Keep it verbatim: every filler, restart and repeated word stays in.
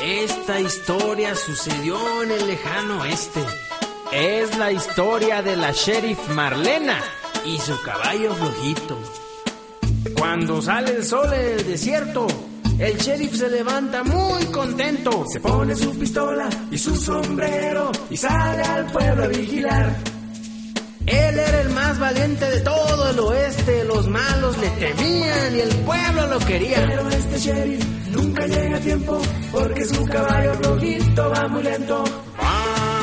Esta historia sucedió en el lejano oeste. Es la historia de la sheriff Marlena y su caballo flojito. Cuando sale el sol en el desierto, el sheriff se levanta muy contento. Se pone su pistola y su sombrero y sale al pueblo a vigilar. Él era el más valiente de todo el oeste. Los malos le temían y el pueblo lo quería. Pero este sheriff nunca llega a tiempo porque su caballo flojito va muy lento.